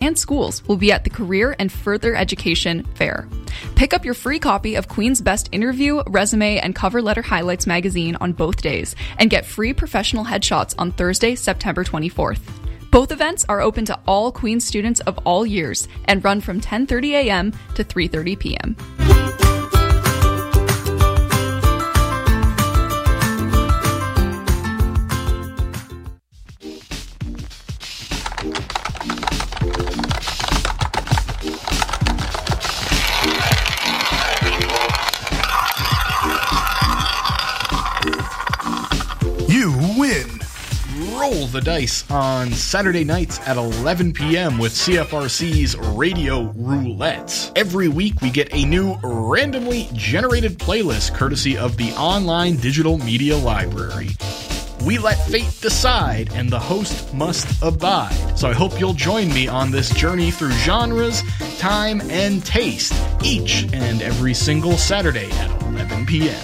and schools will be at the Career and Further Education Fair. Pick up your free copy of Queen's Best Interview, Resume, and Cover Letter Highlights magazine on both days, and get free professional headshots on Thursday, September 24th. Both events are open to all Queen's students of all years and run from 10:30 a.m. to 3:30 p.m. You win! Roll the dice on Saturday nights at 11 p.m. with CFRC's Radio Roulette. Every week we get a new randomly generated playlist courtesy of the online digital media library. We let fate decide, and the host must abide. So I hope you'll join me on this journey through genres, time, and taste, each and every single Saturday at 11 p.m.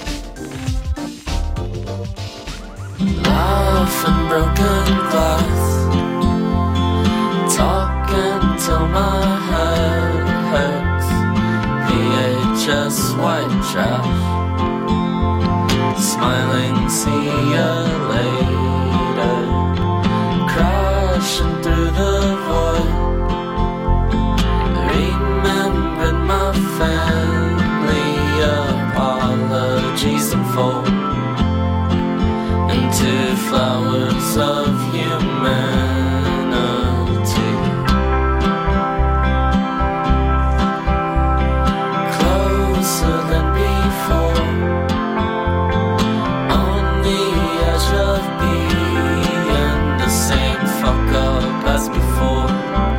Laugh and broken glass, talking till my head hurts. VHS white trash, smiling, see ya later. Crashing through the void, remembered my family. Apologies unfold into flowers of humanity. Closer than before, on the edge of being the same fuck up as before.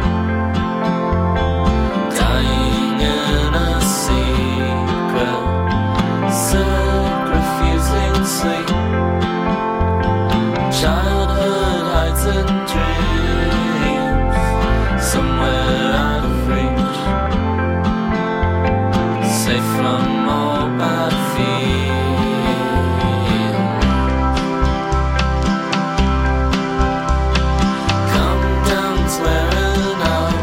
Dying in a secret, sick, refusing sleep. Childhood hides in dreams, somewhere out of reach, safe from all bad feelings. Come down swearing out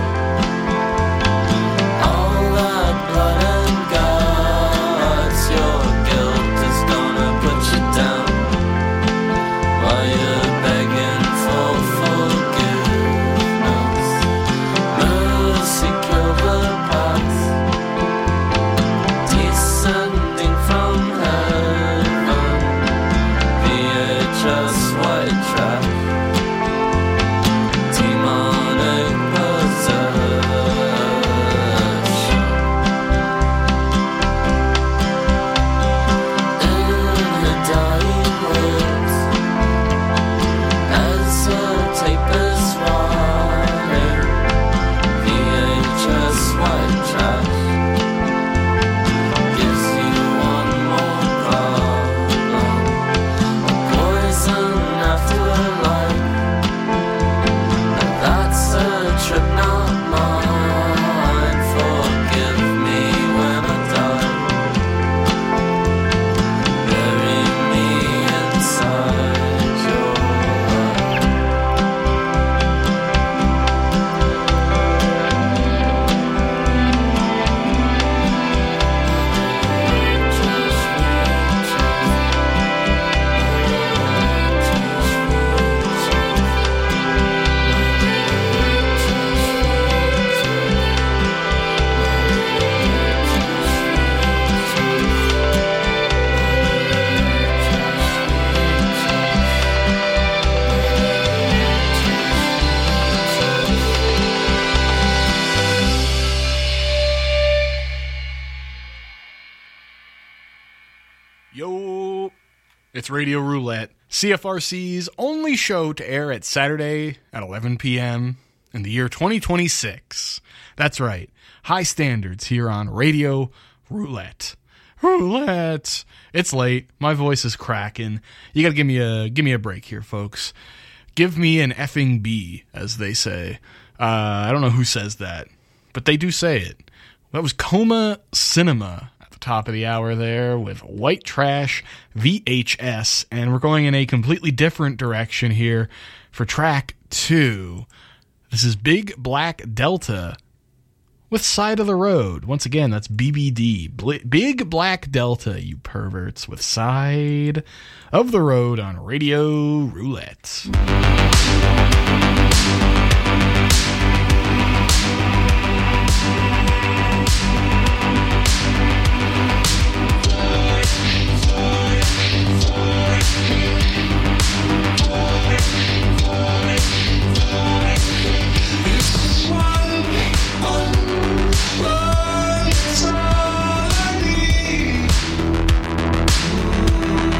all that blood and guts. Your guilt is gonna put you down while you're begging for forgiveness. Mercy kill the past, descending from heaven. VHS white trash, demonic possession. In her dying words, as her tape is rotting, VHS white trash gives you one more problem. A poison afterlife, and that's a trip not mine. Forgive me when I die, bury me inside your heart. Yo, it's Radio Roulette, CFRC's only show to air at Saturday at 11 p.m. in the year 2026. That's right, high standards here on Radio Roulette. Roulette. It's late. My voice is cracking. You gotta give me a break here, folks. Give me an effing B, as they say. I don't know who says that, but they do say it. That was Coma Cinema at the top of the hour there with White Trash VHS, and we're going in a completely different direction here for track 2. This is Big Black Delta with Side of the Road. Once again, that's BBD. Big Black Delta, you perverts, with Side of the Road on Radio Roulette.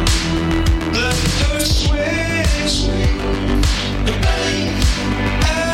Swing, the bang,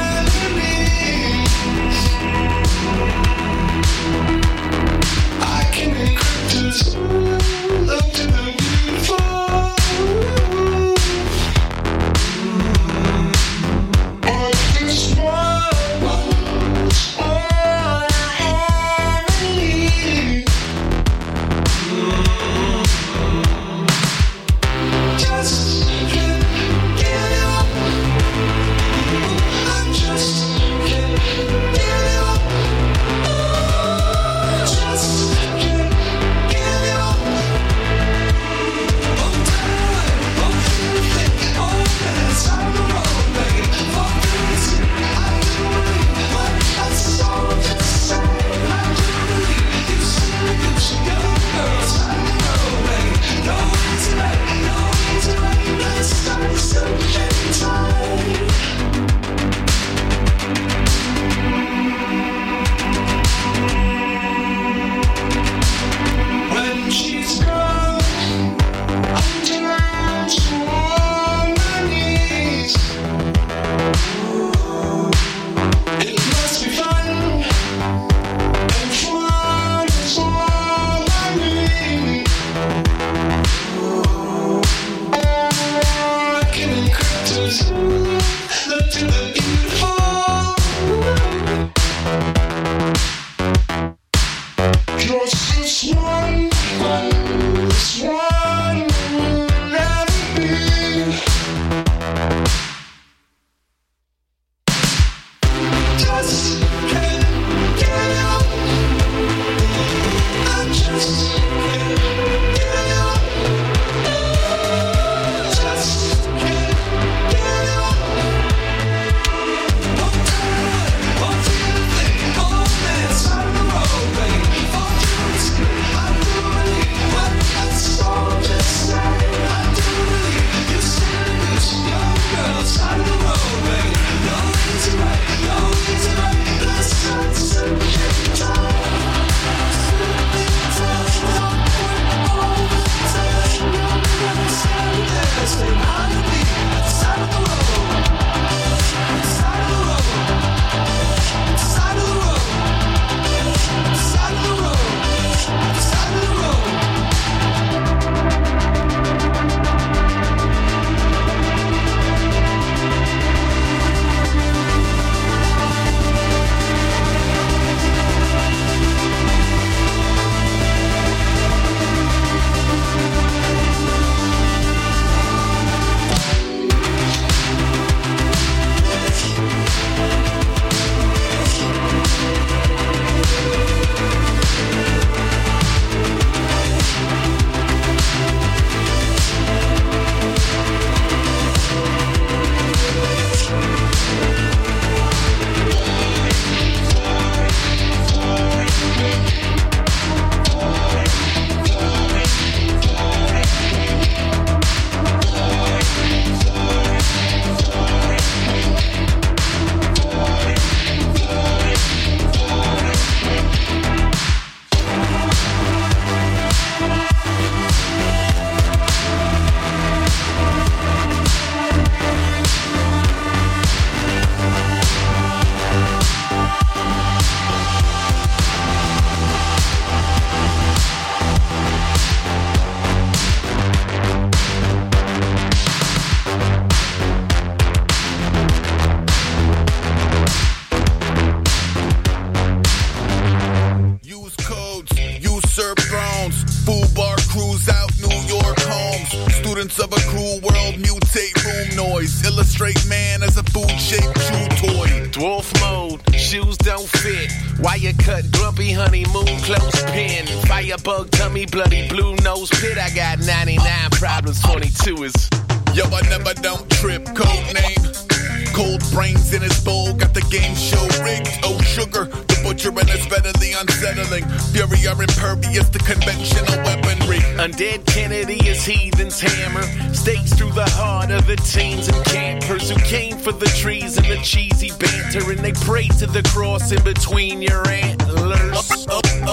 Remnants of a cruel world mutate room noise. Illustrate man as a food-shaped chew toy. Dwarf mode, shoes don't fit. Wire cut, grumpy honeymoon, clothespin. Firebug, tummy, bloody blue nose pit. I got 99 problems, 22 is. Yo, I never don't trip. Code name. Cold brains in his bowl, got the game show rigged. Oh, sugar, the butcher and it's readily unsettling. Fury are impervious to conventional weaponry. Undead Kennedy is heathen's hammer. Stakes through the heart of the teens and campers who came for the trees and the cheesy banter. And they pray to the cross in between your antlers.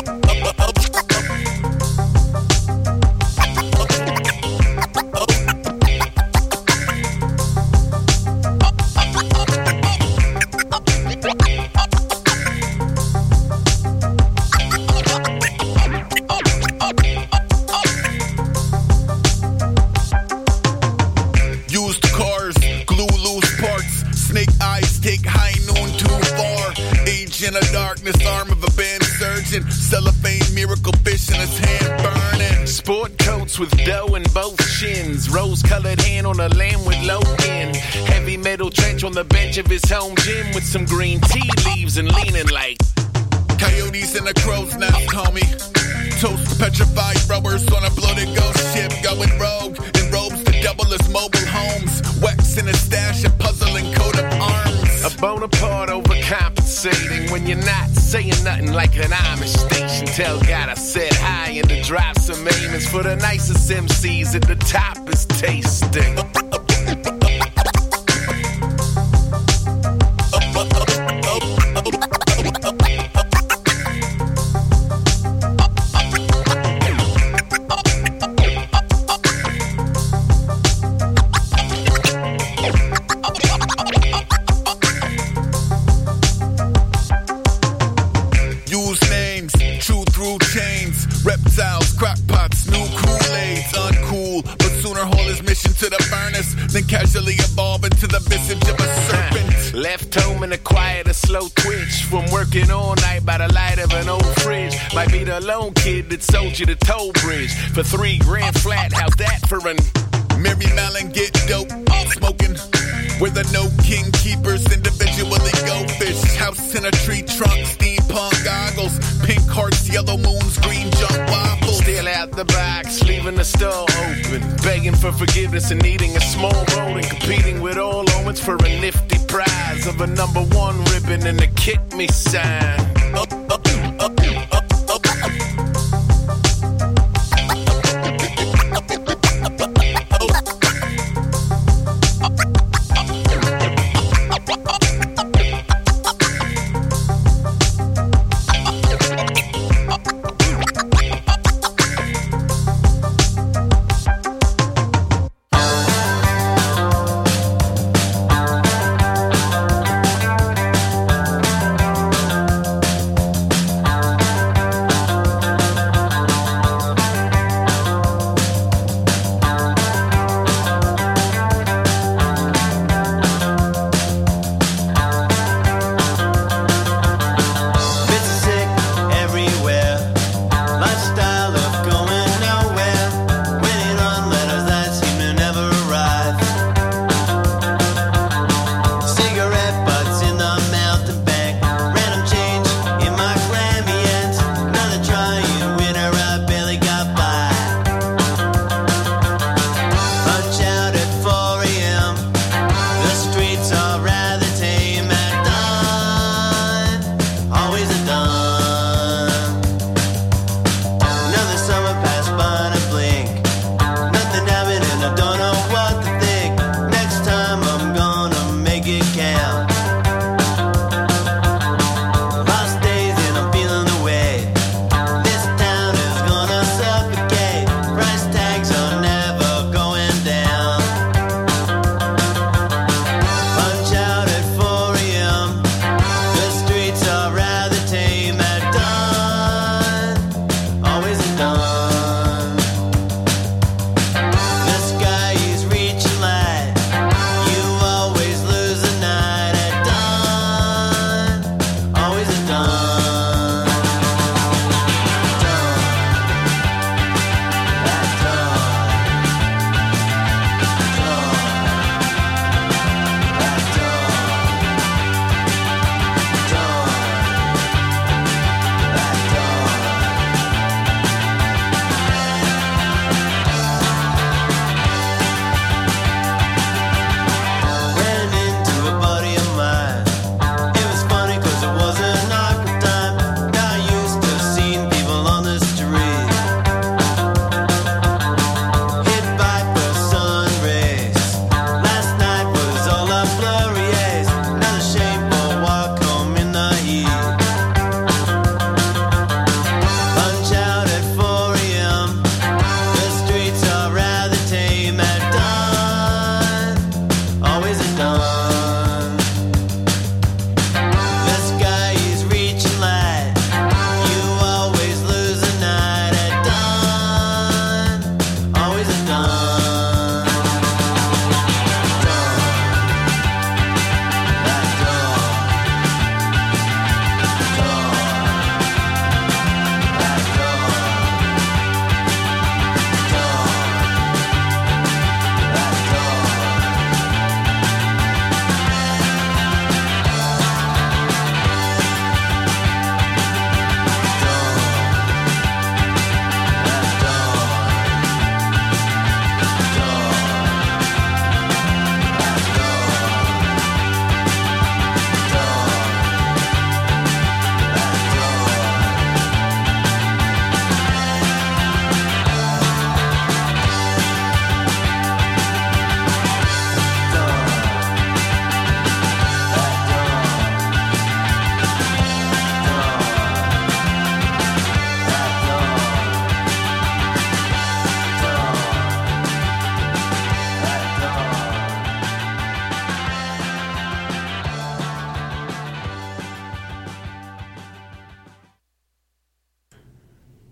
In a darkness, arm of a band surgeon. Cellophane, miracle fish in his hand burning. Sport coats with dough in both shins. Rose-colored hand on a lamb with low end. Heavy metal trench on the bench of his home gym with some green tea leaves and leaning like coyotes in a crow's nest, homie. Toast petrified rowers on a bloated ghost ship going rogue. In robes to double as mobile homes. Wax in a stash, a puzzling coat of arms. A Bonaparte overcompensating when you're not saying nothing like an Amish station. Tell God I said hi and to drop some aimers for the nicest MCs at the top is tasting. Reptiles, crockpots, new Kool-Aids, uncool, but sooner haul his mission to the furnace than casually evolve into the visage of a serpent. Left home and acquired a slow twitch from working all night by the light of an old fridge. Might be the lone kid that sold you the toll bridge for $3 flat. How's that for an Mary Mallon get dope, smoking. We're the no king keepers, individually go fish. House in a tree trunk, steampunk goggles. Pink hearts, yellow moons, green junk waffles. Still out the box, leaving the store open. Begging for forgiveness and needing a small road. And competing with all omens for a nifty prize of a #1 ribbon and a kick me sign.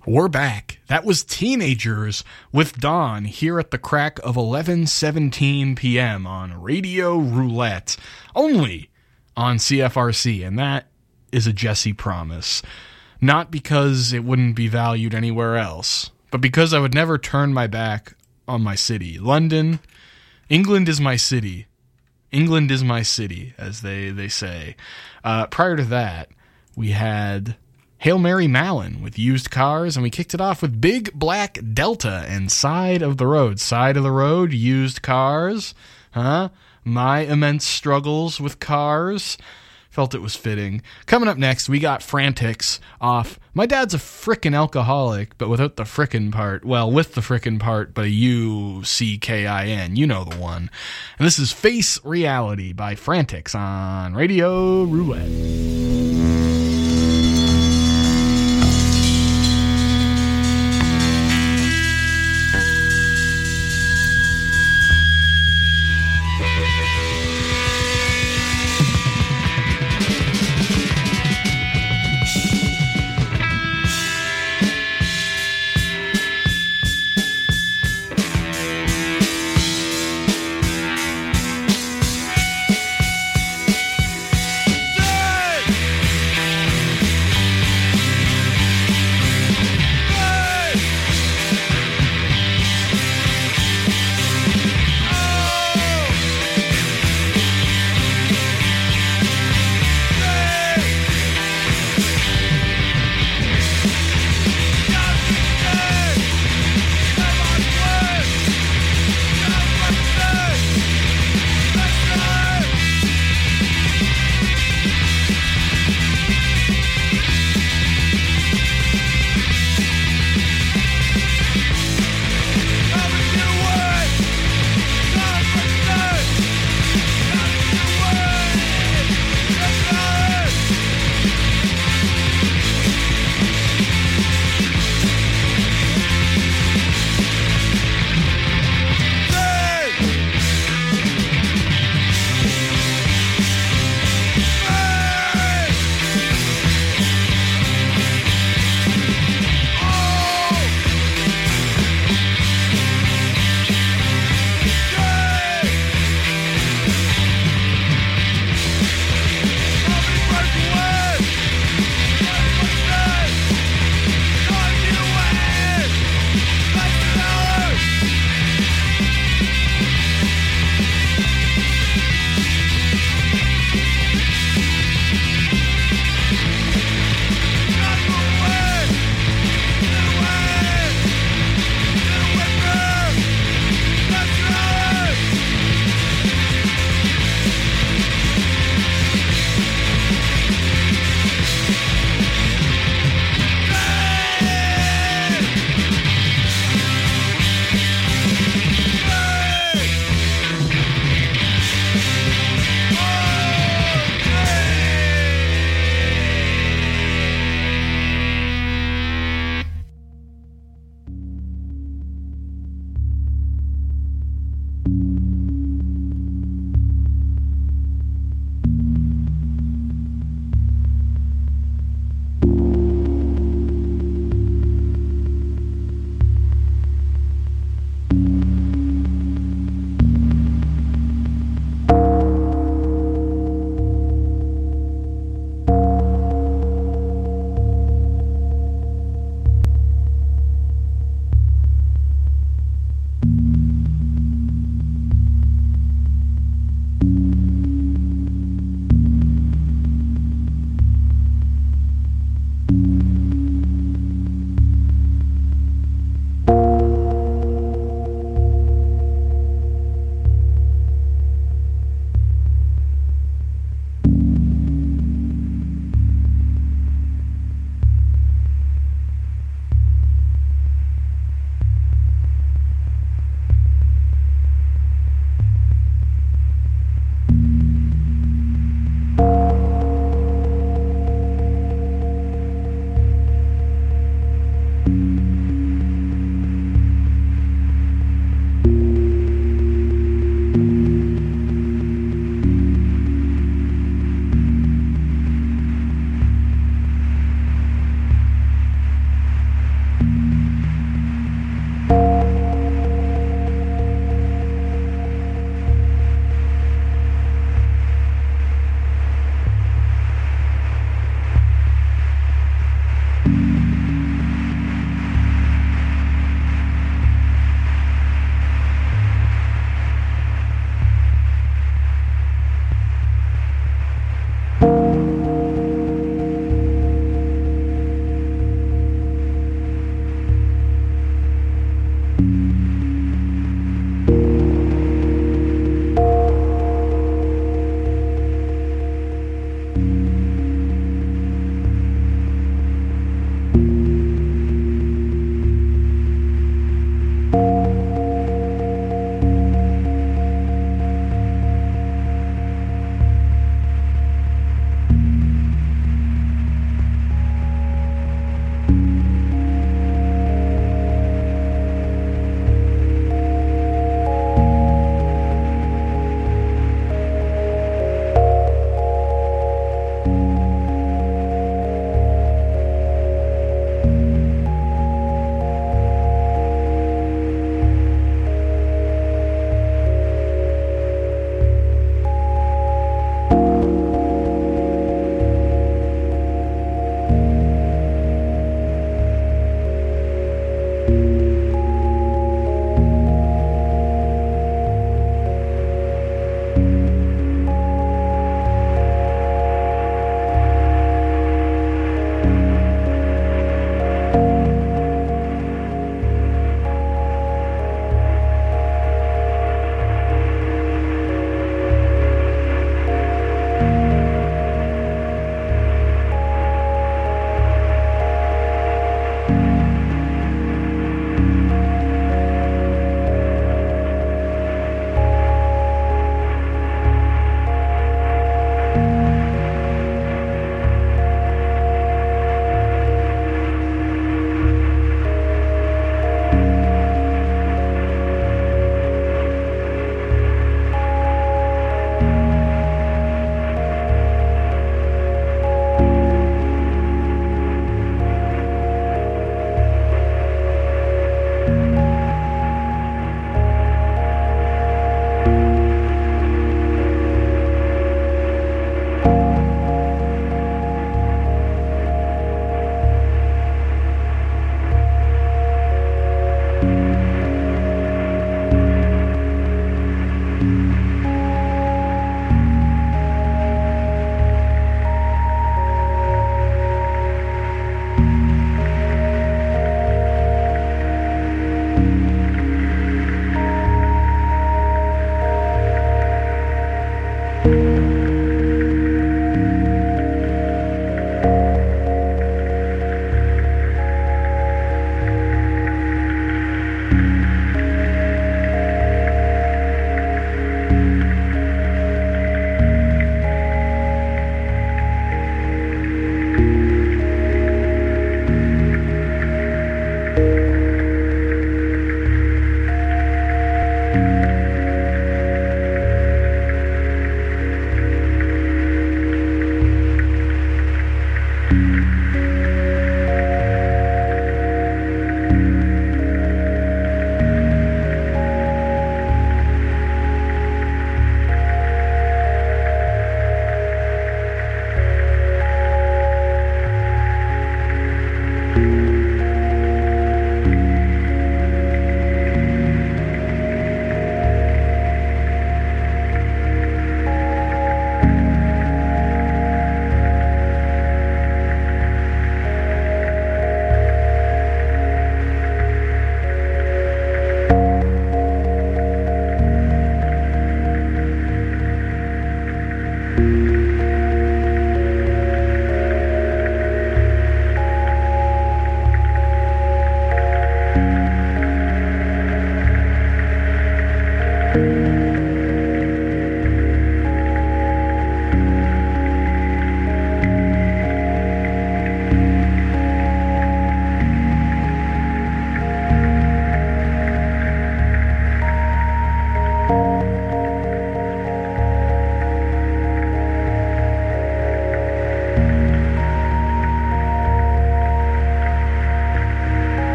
We're back. That was Teenagers with Dawn here at the crack of 11:17 p.m. on Radio Roulette, only on CFRC, and that is a Jesse promise. Not because it wouldn't be valued anywhere else, but because I would never turn my back on my city. London, England is my city. England is my city, as they say. Prior to that, we had Hail Mary Mallon with Used Cars, and we kicked it off with Big Black Delta and Side of the Road. Side of the Road, Used Cars, huh? My immense struggles with cars. Felt it was fitting. Coming up next, we got Frantics off My Dad's a Frickin' Alcoholic, but without the frickin' part. Well, with the frickin' part, but a U-C-K-I-N. You know the one. And this is Face Reality by Frantics on Radio Roulette.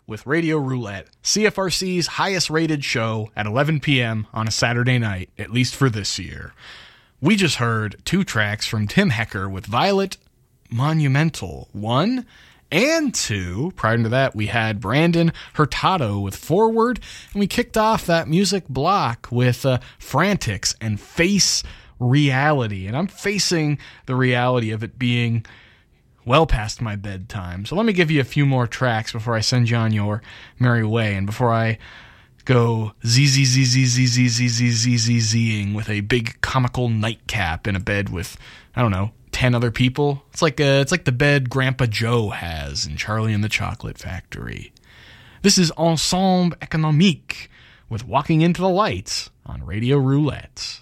with Radio Roulette, CFRC's highest rated show at 11 p.m. on a Saturday night, at least for this year. We just heard 2 tracks from Tim Hecker with Violet, Monumental 1 and 2. Prior to that, we had Brandon Hurtado with Forward, and we kicked off that music block with Frantics and Face Reality. And I'm facing the reality of it being well past my bedtime. So let me give you a few more tracks before I send you on your merry way, and before I go zing with a big comical nightcap in a bed with, I don't know, 10 other people. It's like the bed Grandpa Joe has in Charlie and the Chocolate Factory. This is Ensemble Économique with Walking Into the Lights on Radio Roulette.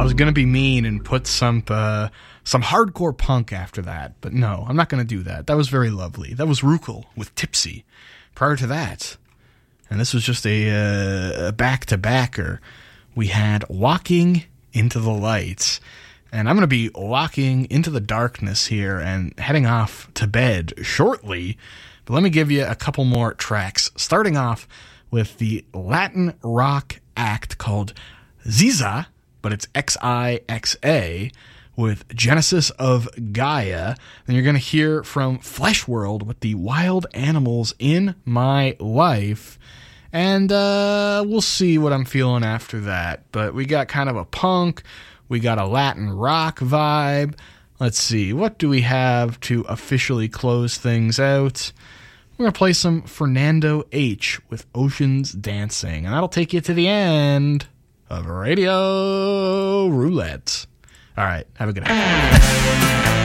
I was going to be mean and put some hardcore punk after that, but no, I'm not going to do that. That was very lovely. That was Rukel with Tipsy. Prior to that, and this was just a back-to-backer, we had Walking into the Light. And I'm going to be walking into the darkness here and heading off to bed shortly. But let me give you a couple more tracks, starting off with the Latin rock act called Ziza, but it's Xixa, with Genesis of Gaia. Then you're going to hear from Flesh World with the Wild Animals in My Life. And we'll see what I'm feeling after that. But we got kind of a punk, we got a Latin rock vibe. Let's see, what do we have to officially close things out? We're going to play some Fernando H. with Oceans Dancing, and that'll take you to the end of Radio Roulette. All right, have a good night.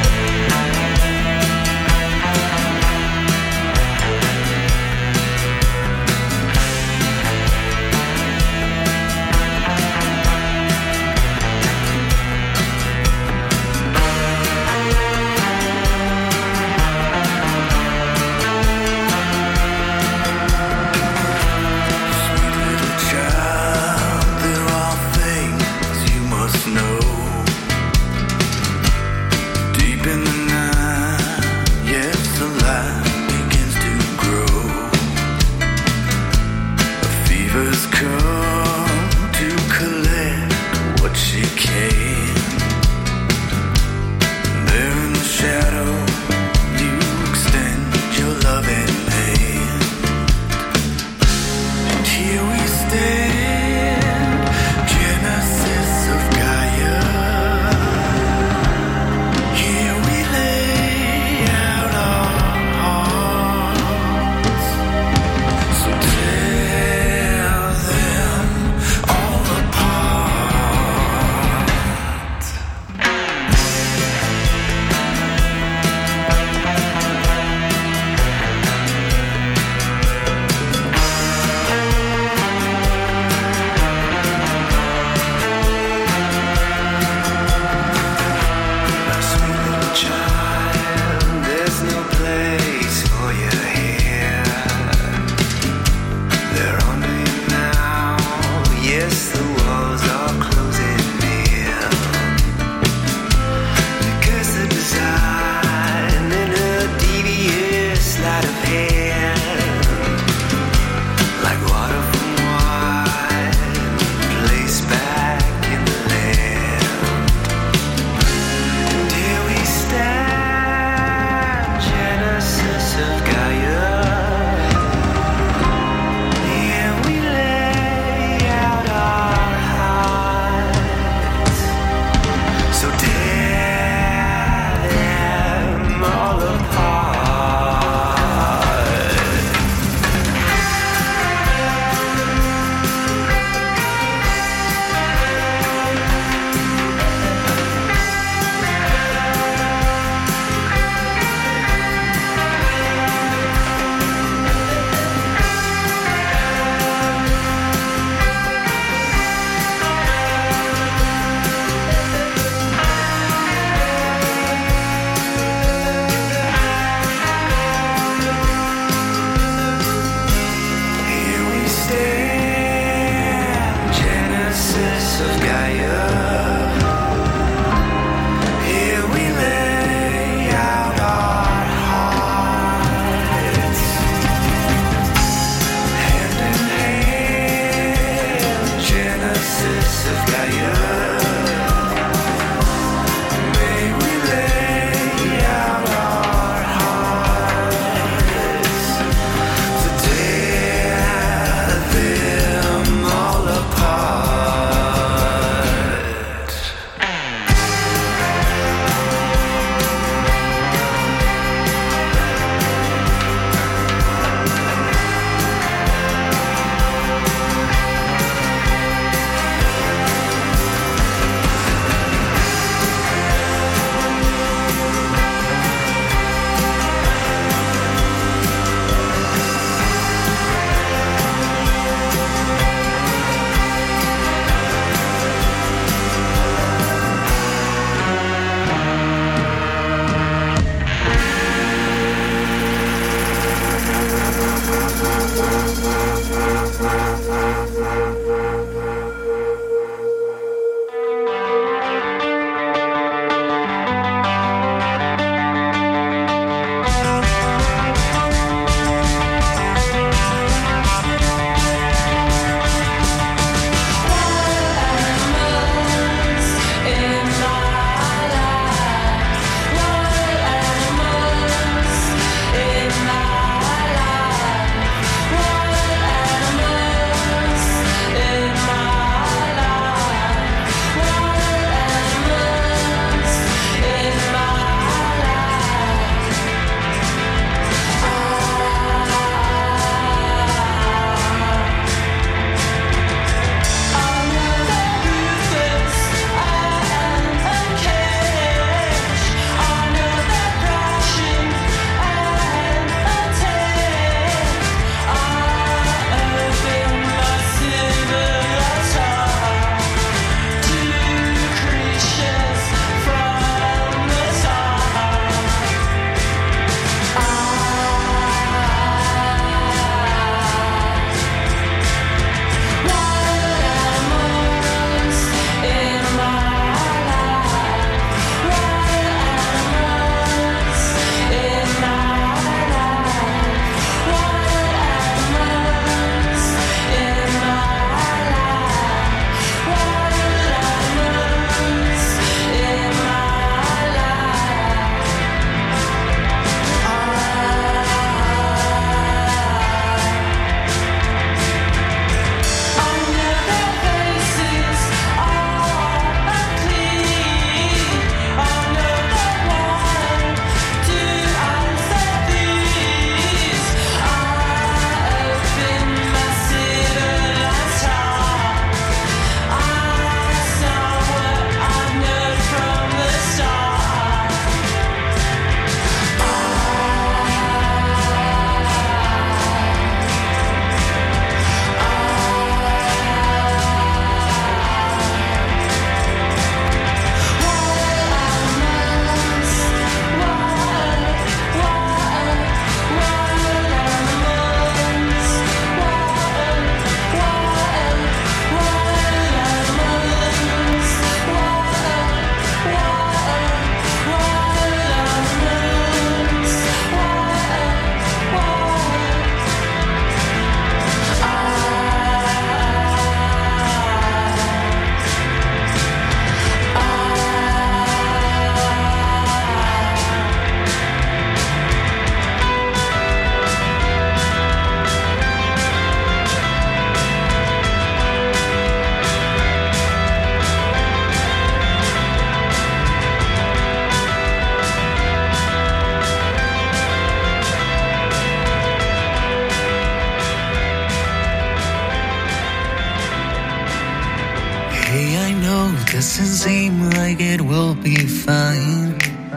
Hey, I know it doesn't seem like it will be fine.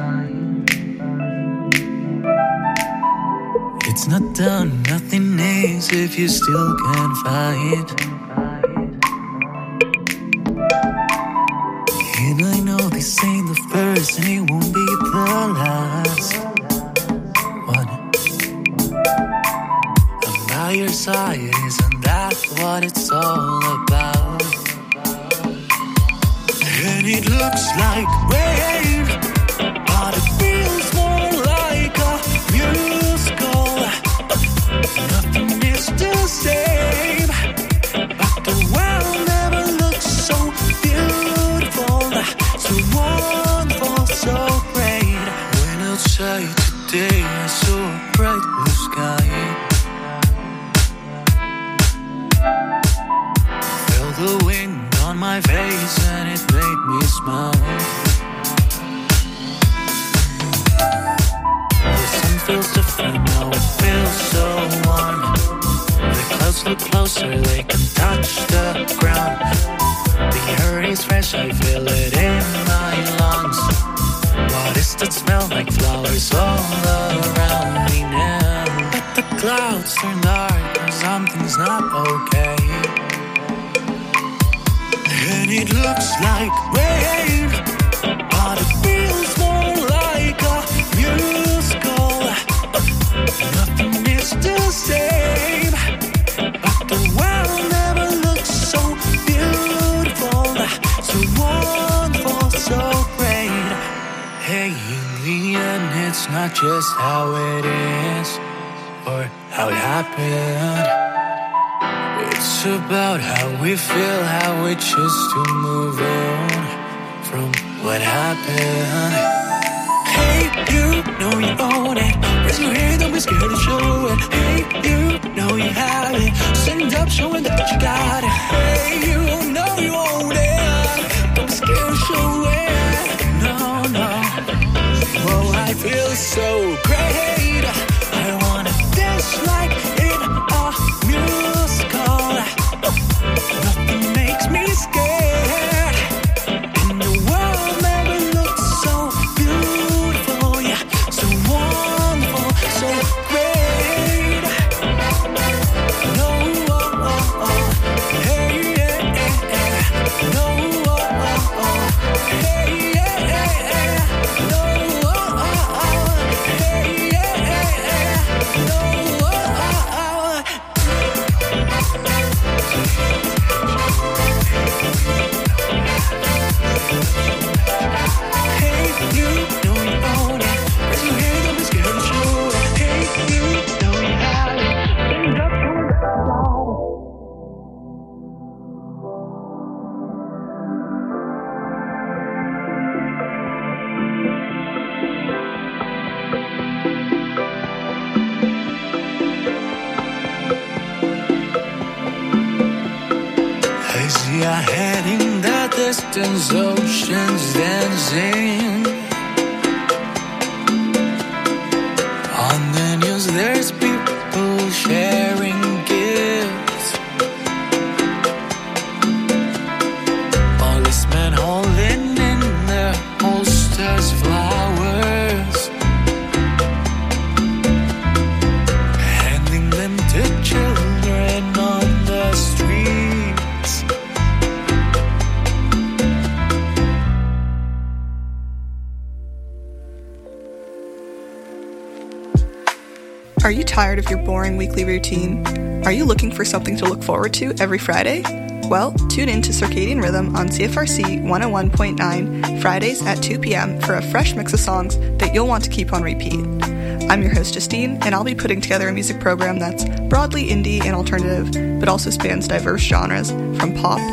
It's not done, nothing is if you still can't fight. And I know this ain't the first and it won't be the last. What? I'm by your side, isn't that what it's all about? And it looks like rain, but it feels more like a musical. Nothing is the same, but the world never looks so beautiful, so wonderful, so great. When outside today I saw a bright blue sky, felt the wind on my face and it made me smile. The sun feels different now, it feels so warm. The clouds look closer, they can touch the ground. The air is fresh, I feel it in my lungs. What is that smell like? Flowers all around me now. But the clouds turn dark and something's not okay. And it looks like rain, but it feels more like a musical. Nothing is the same, but the world never looks so beautiful, so wonderful, so great. Hey, in the end, it's not just how it is or how it happened. It's about how we feel, how we choose to move on from what happened. Hey, you know you own it. Raise your hand, don't be scared to show it. Hey, you know you have it. Stand up, showing that you got it. Hey, you know you own it. Don't be scared to show it. No, no. Oh, I feel so great. I wanna dance like in a musical. Nothing makes me scared, and the world never looked so beautiful, yeah, so wonderful, so great. No, oh, oh, oh. Hey, yeah, yeah. No, oh, oh, oh. Hey, yeah, yeah. No, oh, oh, oh. Hey, yeah, yeah. No, oh, oh, oh. Hey, you know you own it. Raise your hand, don't be scared to show it. Hey, you know you have it. Stand up, show it. I see our head in the distance, oceans dancing. On the news there's people sharing gifts. Policemen holding in their holsters flowers, handing them to children on the streets. Are you tired of your boring weekly routine? Are you looking for something to look forward to every Friday? Well, tune in to Circadian Rhythm on CFRC 101.9 Fridays at 2 p.m. for a fresh mix of songs that you'll want to keep on repeat. I'm your host Justine, and I'll be putting together a music program that's broadly indie and alternative, but also spans diverse genres from pop